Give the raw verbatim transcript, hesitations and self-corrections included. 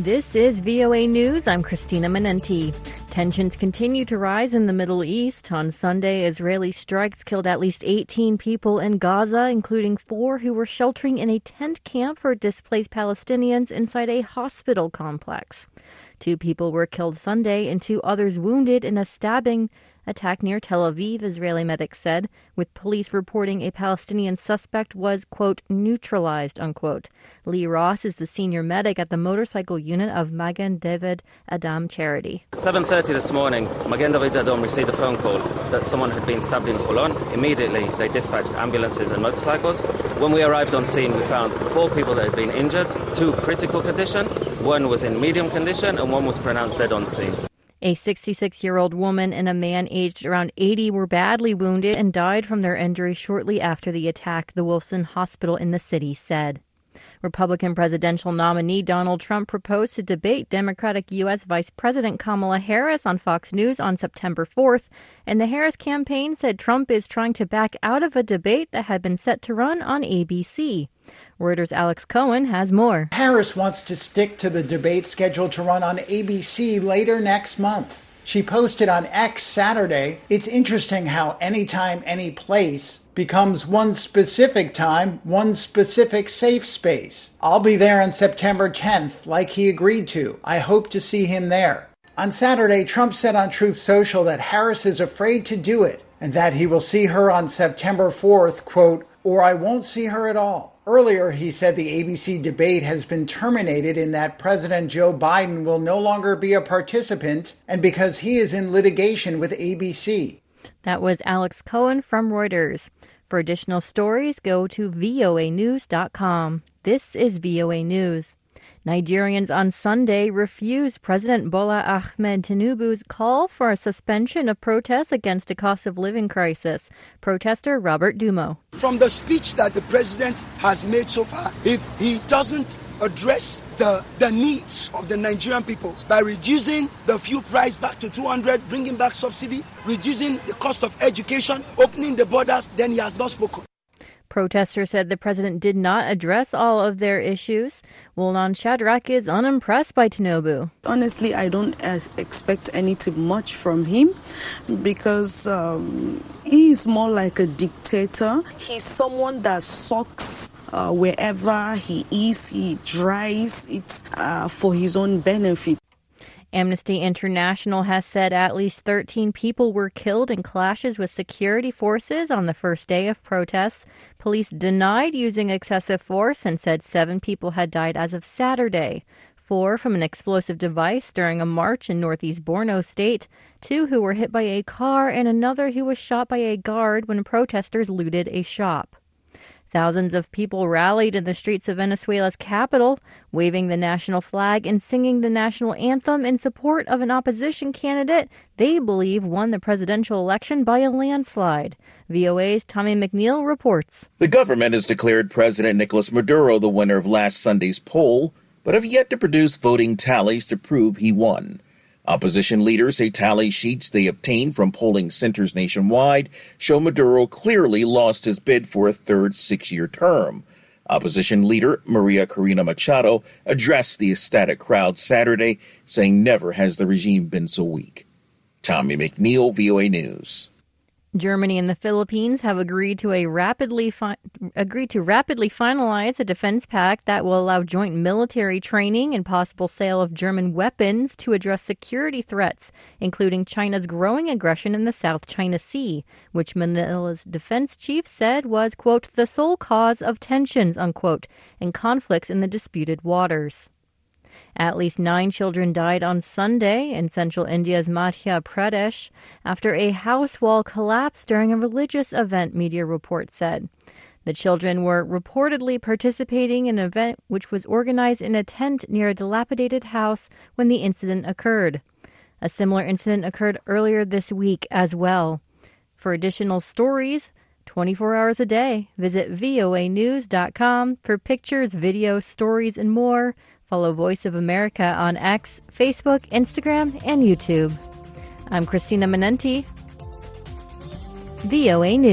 This is V O A News. I'm Christina Menenti. Tensions continue to rise in the Middle East. On Sunday, Israeli strikes killed at least eighteen people in Gaza, including four who were sheltering in a tent camp for displaced Palestinians inside a hospital complex. Two people were killed Sunday and two others wounded in a stabbing attack near Tel Aviv, Israeli medics said, with police reporting a Palestinian suspect was, quote, neutralized, unquote. Lee Ross is the senior medic at the motorcycle unit of Magen David Adom charity. At seven thirty this morning, Magen David Adom received a phone call that someone had been stabbed in Holon. Immediately, they dispatched ambulances and motorcycles. When we arrived on scene, we found four people that had been injured, two critical condition, one was in medium condition, and one was pronounced dead on scene. A sixty-six-year-old woman and a man aged around eighty were badly wounded and died from their injuries shortly after the attack, the Wilson Hospital in the city said. Republican presidential nominee Donald Trump proposed to debate Democratic U S Vice President Kamala Harris on Fox News on September fourth, and the Harris campaign said Trump is trying to back out of a debate that had been set to run on A B C. Reuters' Alex Cohen has more. Harris wants to stick to the debate scheduled to run on A B C later next month. She posted on X Saturday, "It's interesting how anytime, any place becomes one specific time, one specific safe space. I'll be there on September tenth, like he agreed to. I hope to see him there." On Saturday, Trump said on Truth Social that Harris is afraid to do it and that he will see her on September fourth, quote, "or I won't see her at all." Earlier, he said the A B C debate has been terminated in that President Joe Biden will no longer be a participant and because he is in litigation with A B C. That was Alex Cohen from Reuters. For additional stories, go to V O A news dot com. This is V O A News. Nigerians on Sunday refused President Bola Ahmed Tinubu's call for a suspension of protests against a cost of living crisis. Protester Robert Dumo. From the speech that the president has made so far, if he doesn't address the, the needs of the Nigerian people by reducing the fuel price back to two hundred, bringing back subsidy, reducing the cost of education, opening the borders, then he has not spoken. Protesters said the president did not address all of their issues. Wulnan Shadrach is unimpressed by Tinubu. Honestly, I don't expect anything much from him because um, he is more like a dictator. He's someone that sucks uh, wherever he is. He tries it uh, for his own benefit. Amnesty International has said at least thirteen people were killed in clashes with security forces on the first day of protests. Police denied using excessive force and said seven people had died as of Saturday. Four from an explosive device during a march in northeast Borno State, two who were hit by a car, and another who was shot by a guard when protesters looted a shop. Thousands of people rallied in the streets of Venezuela's capital, waving the national flag and singing the national anthem in support of an opposition candidate they believe won the presidential election by a landslide. V O A's Tommy McNeil reports. The government has declared President Nicolas Maduro the winner of last Sunday's poll, but have yet to produce voting tallies to prove he won. Opposition leaders say tally sheets they obtained from polling centers nationwide show Maduro clearly lost his bid for a third six-year term. Opposition leader Maria Corina Machado addressed the ecstatic crowd Saturday, saying never has the regime been so weak. Tommy McNeil, V O A News. Germany and the Philippines have agreed to a rapidly fi- agreed to rapidly finalize a defense pact that will allow joint military training and possible sale of German weapons to address security threats, including China's growing aggression in the South China Sea, which Manila's defense chief said was, quote, the sole cause of tensions, unquote, and conflicts in the disputed waters. At least nine children died on Sunday in central India's Madhya Pradesh after a house wall collapsed during a religious event, media reports said. The children were reportedly participating in an event which was organized in a tent near a dilapidated house when the incident occurred. A similar incident occurred earlier this week as well. For additional stories, twenty-four hours a day, visit V O A news dot com for pictures, videos, stories, and more. Follow Voice of America on X, Facebook, Instagram, and YouTube. I'm Christina Menenti, V O A News.